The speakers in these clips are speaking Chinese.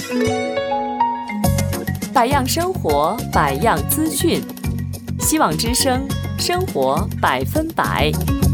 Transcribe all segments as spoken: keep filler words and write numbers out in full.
百样生活，百样资讯，希望之声，生活百分百。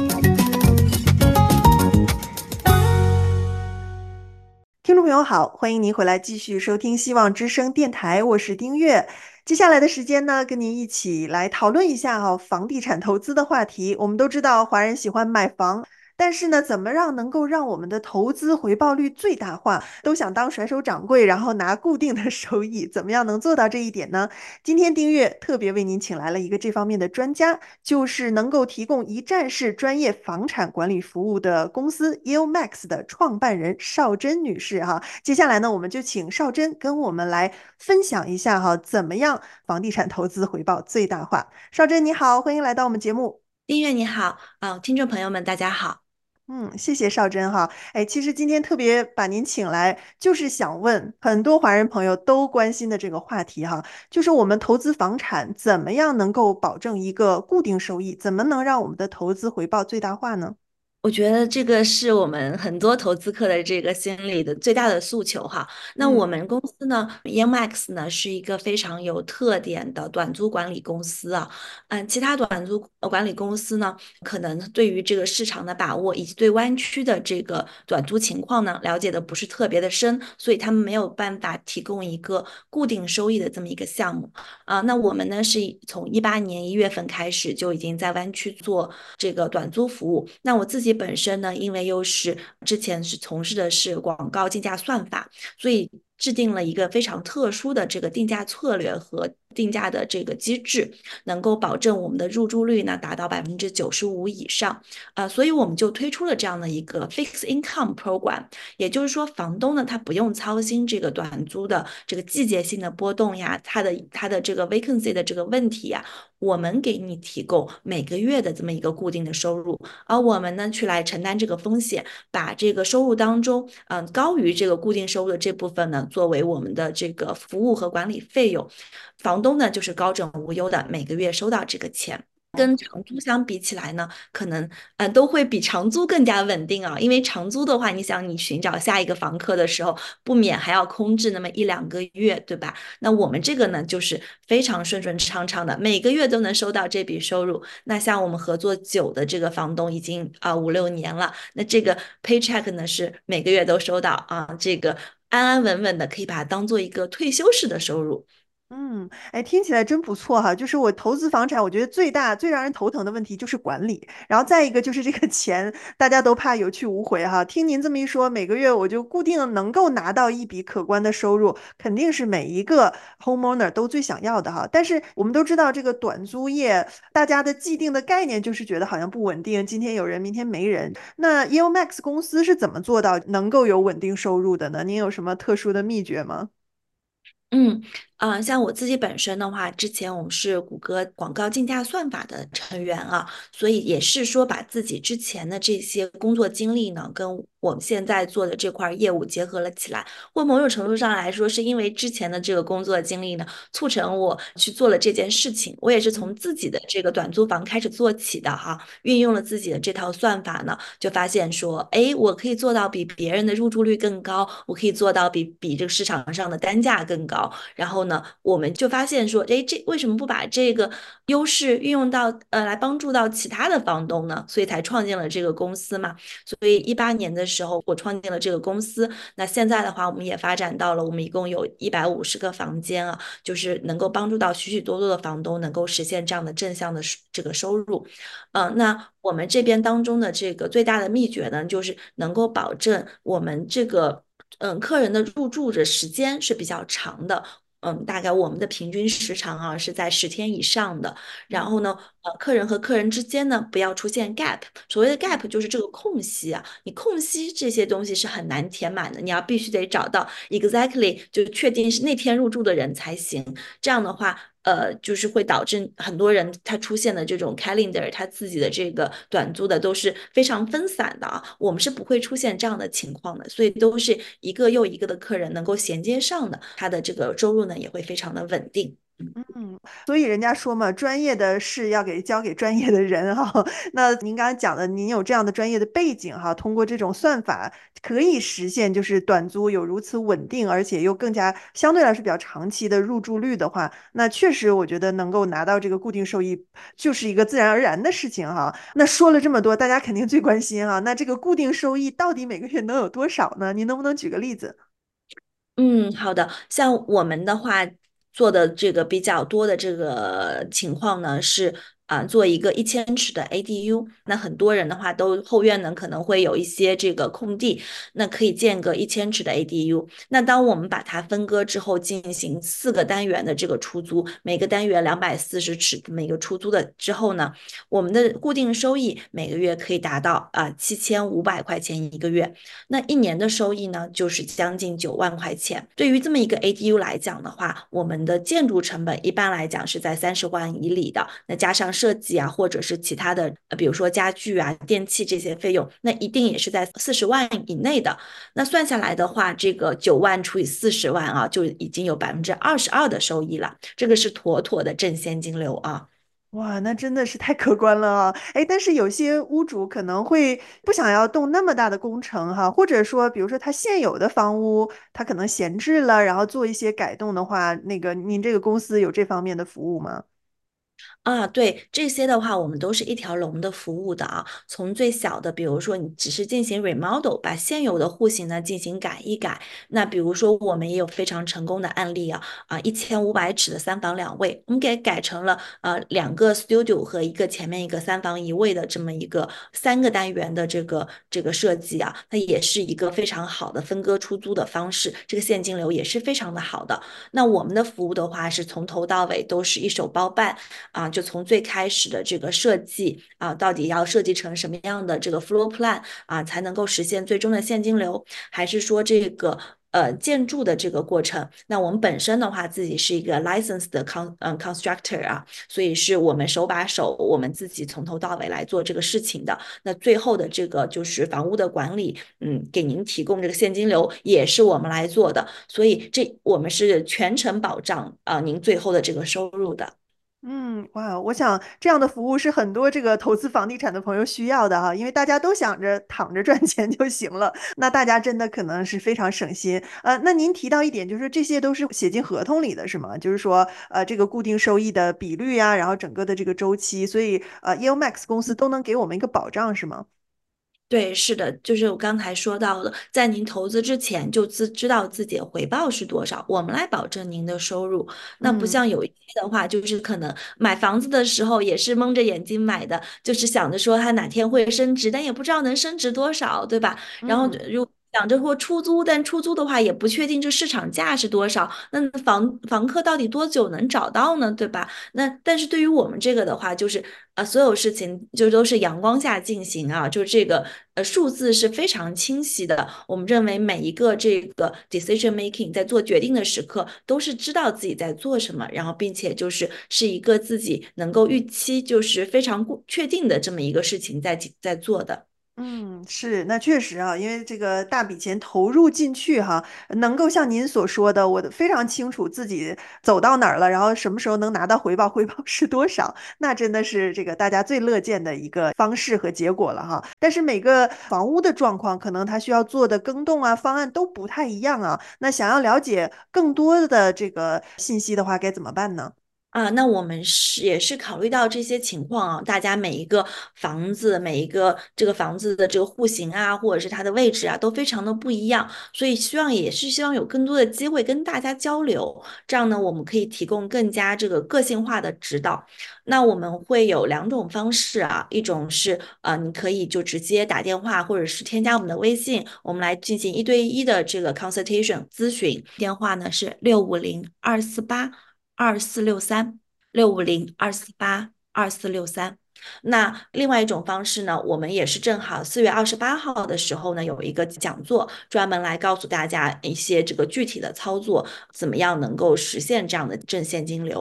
听众朋友好，欢迎您回来继续收听希望之声电台，我是丁月。接下来的时间呢，跟您一起来讨论一下哈、房地产投资的话题。我们都知道华人喜欢买房，但是呢，怎么让能够让我们的投资回报率最大化？都想当甩手掌柜，然后拿固定的收益，怎么样能做到这一点呢？今天丁月特别为您请来了一个这方面的专家，就是能够提供一站式专业房产管理服务的公司 Yieldmax 的创办人邵珍女士哈。接下来呢，我们就请邵珍跟我们来分享一下哈，怎么样房地产投资回报最大化。邵珍你好，欢迎来到我们节目。 订阅你好，啊、听众朋友们，大家好。 嗯，谢谢邵珍哈。哎，其实今天特别把您请来，就是想问很多华人朋友都关心的这个话题哈，就是我们投资房产怎么样能够保证一个固定收益，怎么能让我们的投资回报最大化呢？ 我觉得这个是我们很多投资客的这个心里的最大的诉求哈。那我嗯们公司呢 e m x 呢是一个非常有特点的短租管理公司啊。嗯，其他短租呃管理公司呢，可能对于这个市场的把握以及对湾区的这个短租情况呢了解的不是特别的深，所以他们没有办法提供一个固定收益的这么一个项目。啊，那我们呢是从一八年一月份开始就已经在湾区做这个短租服务。那我自己本身呢，因为又是之前是从事的是广告竞价算法，所以制定了一个非常特殊的这个定价策略和定价的这个机制，能够保证我们的入住率呢达到百分之九十五以上。呃，所以我们就推出了这样的一个 fixed income program，也就是说，房东呢他不用操心这个短租的这个季节性的波动呀，它的它的这个 vacancy 的这个问题呀，我们给你提供每个月的这么一个固定的收入，而我们呢去来承担这个风险，把这个收入当中，嗯、呃高于这个固定收入的这部分呢，作为我们的这个服务和管理费用，房东呢就是高枕无忧的每个月收到这个钱。跟长租相比起来呢，可能呃都会比长租更加稳定啊。因为长租的话，你想你寻找下一个房客的时候，不免还要空置那么一两个月，对吧？那我们这个呢，就是非常顺顺畅畅的，每个月都能收到这笔收入。那像我们合作久的这个房东已经啊五六年了，那这个 paycheck 呢是每个月都收到啊，这个安安稳稳的可以把它当做一个退休式的收入。 嗯，哎，听起来真不错哈。就是我投资房产，我觉得最大最让人头疼的问题就是管理，然后再一个就是这个钱，大家都怕有去无回哈。听您这么一说，每个月我就固定能够拿到一笔可观的收入，肯定是每一个 homeowner 都最想要的哈。但是我们都知道，这个短租业，大家的既定的概念就是觉得好像不稳定，今天有人，明天没人。那 E O Max 公司是怎么做到能够有稳定收入的呢？您有什么特殊的秘诀吗？ 嗯，啊、像我自己本身的话，之前我们是谷歌广告竞价算法的成员啊，所以也是说把自己之前的这些工作经历呢，跟我们现在做的这块业务结合了起来。或某种程度上来说，是因为之前的这个工作经历呢，促成我去做了这件事情。我也是从自己的这个短租房开始做起的哈，运用了自己的这套算法呢，就发现说，哎，我可以做到比别人的入住率更高，我可以做到比比这个市场上的单价更高。然后呢，我们就发现说，哎，这为什么不把这个优势运用到呃来帮助到其他的房东呢？所以才创建了这个公司嘛。所以一八年的时候，我创建了这个公司。那现在的话，我们也发展到了，我们一共有一百五十个房间啊，就是能够帮助到许许多多的房东能够实现这样的正向的这个收入。嗯、呃，那我们这边当中的这个最大的秘诀呢，就是能够保证我们这个。嗯，客人的入住的时间是比较长的，嗯，大概我们的平均时长啊是在十天以上的。然后呢，呃，客人和客人之间呢不要出现 gap。所谓的 gap 就是这个空隙啊，你空隙这些东西是很难填满的，你要必须得找到 exactly 就确定是那天入住的人才行。这样的话，呃，就是会导致很多人他出现的这种 calendar，他自己的这个短租的都是非常分散的啊。我们是不会出现这样的情况的，所以都是一个又一个的客人能够衔接上的，他的这个收入呢也会非常的稳定。 嗯，所以人家说嘛，专业的事要给交给专业的人哈。那您刚才讲的，您有这样的专业的背景哈，通过这种算法可以实现就是短租有如此稳定，而且又更加相对来说比较长期的入住率的话，那确实我觉得能够拿到这个固定收益就是一个自然而然的事情哈。那说了这么多，大家肯定最关心哈，那这个固定收益到底每个月能有多少呢？您能不能举个例子？ 嗯，好的。像我们的话，做的这个比较多的这个情况呢，是啊、做一个一千尺的 A D U。那很多人的话，都后院呢可能会有一些这个空地，那可以建个一千尺的 A D U。那当我们把它分割之后，进行四个单元的这个出租，每个单元两百四十尺每个出租的之后呢，我们的固定收益每个月可以达到啊七千五百块钱一个月。那一年的收益呢，就是将近九万块钱。对于这么一个 A D U 来讲的话，我们的建筑成本一般来讲是在三十万以里的。那加上设计啊，或者是其他的，呃比如说家具啊、电器这些费用，那一定也是在四十万以内的。那算下来的话，这个九万除以四十万啊，就已经有百分之二十二的收益了。这个是妥妥的正现金流啊。 哇，那真的是太可观了啊！哎，但是有些屋主可能会不想要动那么大的工程哈，或者说，比如说他现有的房屋，他可能闲置了，然后做一些改动的话，那个您这个公司有这方面的服务吗？ 啊，对，这些的话，我们都是一条龙的服务的啊。从最小的，比如说你只是进行 remodel，把现有的户型呢进行改一改。那比如说我们也有非常成功的案例啊，啊，一千五百尺的三房两卫，我们给改成了呃两个 studio 和一个前面一个三房一卫的这么一个三个单元的这个这个设计啊，它也是一个非常好的分割出租的方式，这个现金流也是非常的好的。那我们的服务的话是从头到尾都是一手包办。啊，就从最开始的这个设计啊，到底要设计成什么样的这个 floor plan 啊，才能够实现最终的现金流，还是说这个呃建筑的这个过程？那我们本身的话，自己是一个 licensed 的 con 嗯 constructor 啊，所以是我们手把手，我们自己从头到尾来做这个事情的。那最后的这个就是房屋的管理，嗯，给您提供这个现金流也是我们来做的，所以这我们是全程保障啊，您最后的这个收入的。 嗯，哇，我想这样的服务是很多这个投资房地产的朋友需要的哈，因为大家都想着躺着赚钱就行了，那大家真的可能是非常省心。呃，那您提到一点，就是这些都是写进合同里的，是吗？就是说，呃，这个固定收益的比率啊，然后整个的这个周期，所以呃 e o Max 公司都能给我们一个保障，是吗？ 对，是的，就是我刚才说到的，在您投资之前就自知道自己的回报是多少，我们来保证您的收入。那不嗯像有一些的话，就是可能买房子的时候也是蒙着眼睛买的，就是想着说它哪天会升值，但也不知道能升值多少，对吧？然后嗯。 如想着说出租，但出租的话也不确定这市场价是多少，那房房客到底多久能找到呢，对吧？那但是对于我们这个的话，就是呃，所有事情就都是阳光下进行啊，就这个呃数字是非常清晰的。我们认为每一个这个 decision making 在做决定的时刻，都是知道自己在做什么，然后并且就是是一个自己能够预期，就是非常固确定的这么一个事情在在做的。 嗯，是，那确实啊，因为这个大笔钱投入进去哈，能够像您所说的，我非常清楚自己走到哪儿了，然后什么时候能拿到回报，回报是多少，那真的是这个大家最乐见的一个方式和结果了哈。但是每个房屋的状况，可能它需要做的更动啊，方案都不太一样啊。那想要了解更多的这个信息的话，该怎么办呢？ 啊，那我们是也是考虑到这些情况啊，大家每一个房子，每一个这个房子的这个户型啊，或者是它的位置啊，都非常的不一样，所以希望也是希望有更多的机会跟大家交流，这样呢，我们可以提供更加这个个性化的指导。那我们会有两种方式啊，一种是呃，你可以就直接打电话或者是添加我们的微信，我们来进行一对一的这个 consultation 咨询，电话呢是六五零二四八。二四六三六五零二四八二四六三。那另外一种方式呢，我们也是正好四月二十八号的时候呢，有一个讲座，专门来告诉大家一些这个具体的操作，怎么样能够实现这样的正现金流。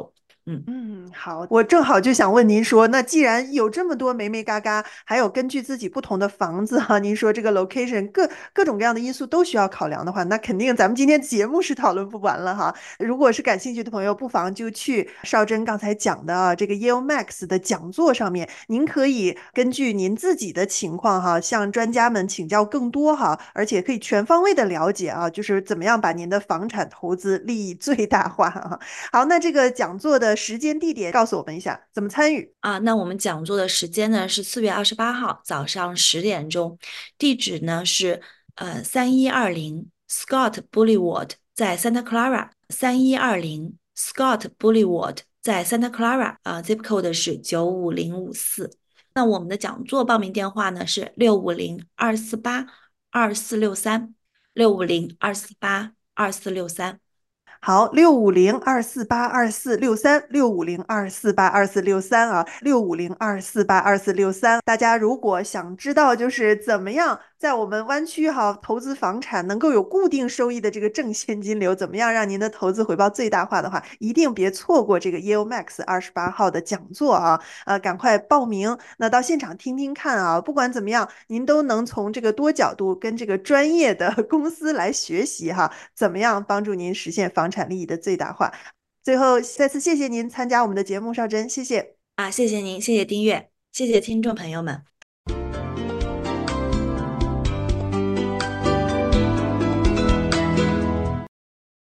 嗯。 嗯，好，我正好就想问您说，那既然有这么多美美嘎嘎，还有根据自己不同的房子哈、您说这个 location 各各种各样的因素都需要考量的话，那肯定咱们今天节目是讨论不完了哈。如果是感兴趣的朋友，不妨就去邵珍刚才讲的啊这个 Yale Max 的讲座上面，您可以根据您自己的情况哈，向专家们请教更多哈，而且可以全方位的了解啊，就是怎么样把您的房产投资利益最大化啊。好，那这个讲座的时间地点告诉我们一下，怎么参与？ 啊，那我们讲座的时间呢是四月二十八号早上十点钟，地址呢是呃三一二零 Scott Boulevard 在 Santa Clara，三一二零 Scott Boulevard 在 Santa Clara，啊，zip code 是九五零五四。那我们的讲座报名电话呢是六五零二四八二四六三，六五零二四八二四六三。 好，六五零二四八二四六三，六五零二四八二四六三啊，六五零二四八二四六三。大家如果想知道就是怎么样在我们湾区哈投资房产能够有固定收益的这个正现金流，怎么样让您的投资回报最大化的话，一定别错过这个 Yale Max 二十八号的讲座啊！呃，赶快报名，那到现场听听看啊！不管怎么样，您都能从这个多角度跟这个专业的公司来学习哈，怎么样帮助您实现房产利益的最大化。最后再次谢谢您参加我们的节目，邵珍，谢谢。 啊，谢谢您，谢谢订阅，谢谢听众朋友们。